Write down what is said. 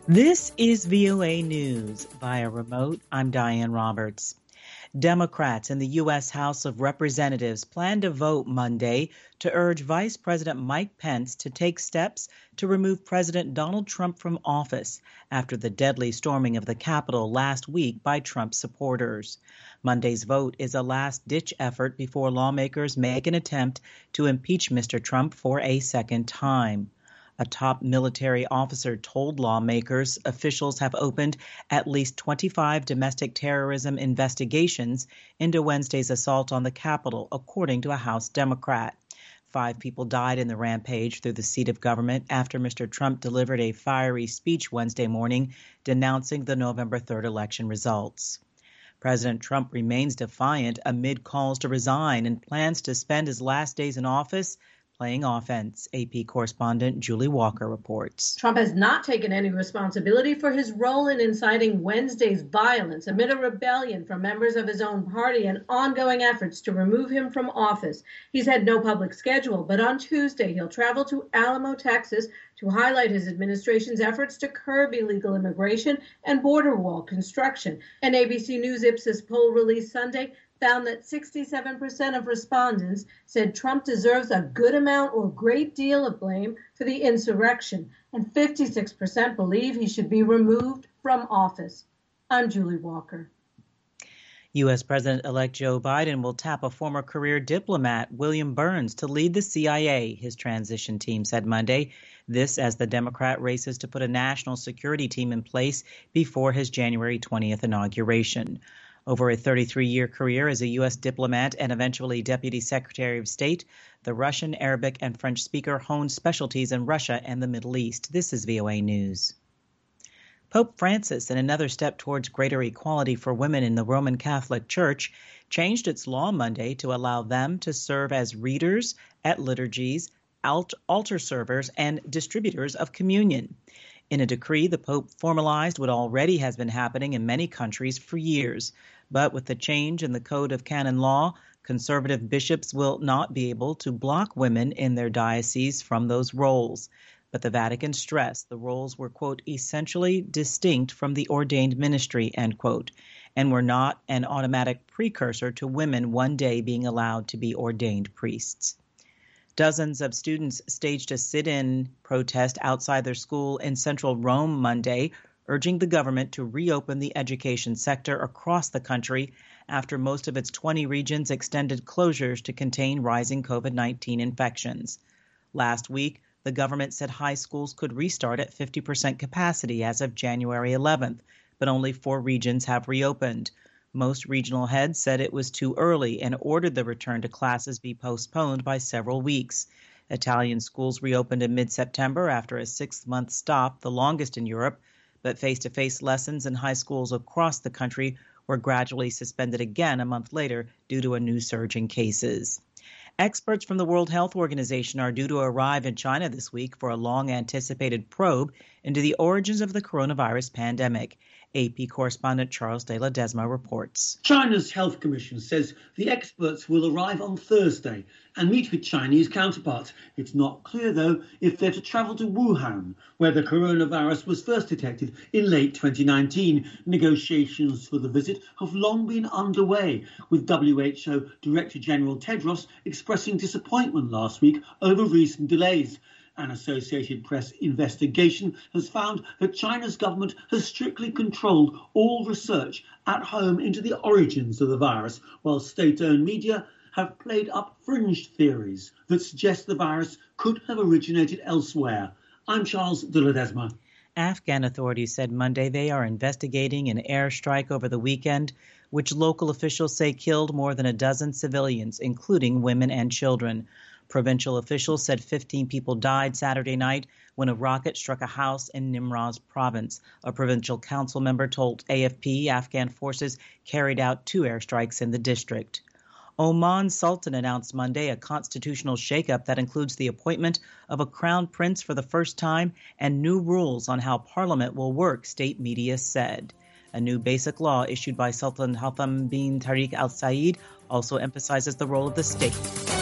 This is VOA News. Via remote, I'm Diane Roberts. Democrats in the U.S. House of Representatives plan to vote Monday to urge Vice President Mike Pence to take steps to remove President Donald Trump from office after the deadly storming of the Capitol last week by Trump supporters. Monday's vote is a last-ditch effort before lawmakers make an attempt to impeach Mr. Trump for a second time. A top military officer told lawmakers officials have opened at least 25 domestic terrorism investigations into Wednesday's assault on the Capitol, according to a House Democrat. 5 people died in the rampage through the seat of government after Mr. Trump delivered a fiery speech Wednesday morning denouncing the November 3rd election results. President Trump remains defiant amid calls to resign and plans to spend his last days in office playing offense, AP correspondent Julie Walker reports. Trump has not taken any responsibility for his role in inciting Wednesday's violence amid a rebellion from members of his own party and ongoing efforts to remove him from office. He's had no public schedule, but on Tuesday he'll travel to Alamo, Texas to highlight his administration's efforts to curb illegal immigration and border wall construction. An ABC News Ipsos poll released Sunday found that 67% of respondents said Trump deserves a good amount or great deal of blame for the insurrection, and 56% believe he should be removed from office. I'm Julie Walker. U.S. President-elect Joe Biden will tap a former career diplomat, William Burns, to lead the CIA, his transition team said Monday. This as the Democrat races to put a national security team in place before his January 20th inauguration. Over a 33-year career as a U.S. diplomat and eventually Deputy Secretary of State, the Russian, Arabic, and French speaker honed specialties in Russia and the Middle East. This is VOA News. Pope Francis, in another step towards greater equality for women in the Roman Catholic Church, changed its law Monday to allow them to serve as readers at liturgies, altar servers, and distributors of communion. In a decree, the Pope formalized what already has been happening in many countries for years. But with the change in the Code of Canon Law, conservative bishops will not be able to block women in their dioceses from those roles. But the Vatican stressed the roles were, quote, essentially distinct from the ordained ministry, end quote, and were not an automatic precursor to women one day being allowed to be ordained priests. Dozens of students staged a sit-in protest outside their school in central Rome Monday, urging the government to reopen the education sector across the country after most of its 20 regions extended closures to contain rising COVID-19 infections. Last week, the government said high schools could restart at 50% capacity as of January 11th, but only 4 regions have reopened. Most regional heads said it was too early and ordered the return to classes be postponed by several weeks. Italian schools reopened in mid-September after a 6-month stop, the longest in Europe, but face-to-face lessons in high schools across the country were gradually suspended again a month later due to a new surge in cases. Experts from the World Health Organization are due to arrive in China this week for a long-anticipated probe into the origins of the coronavirus pandemic. AP correspondent Charles de Ledesma reports. China's Health Commission says the experts will arrive on Thursday and meet with Chinese counterparts. It's not clear, though, if they're to travel to Wuhan, where the coronavirus was first detected in late 2019. Negotiations for the visit have long been underway, with WHO Director General Tedros expressing disappointment last week over recent delays. An Associated Press investigation has found that China's government has strictly controlled all research at home into the origins of the virus, while state-owned media have played up fringe theories that suggest the virus could have originated elsewhere. I'm Charles de Ledesma. Afghan authorities said Monday they are investigating an airstrike over the weekend, which local officials say killed more than a dozen civilians, including women and children. Provincial officials said 15 people died Saturday night when a rocket struck a house in Nimroz province. A provincial council member told AFP Afghan forces carried out 2 airstrikes in the district. Oman's Sultan announced Monday a constitutional shakeup that includes the appointment of a crown prince for the first time and new rules on how parliament will work, state media said. A new basic law issued by Sultan Haitham bin Tariq Al Said also emphasizes the role of the state.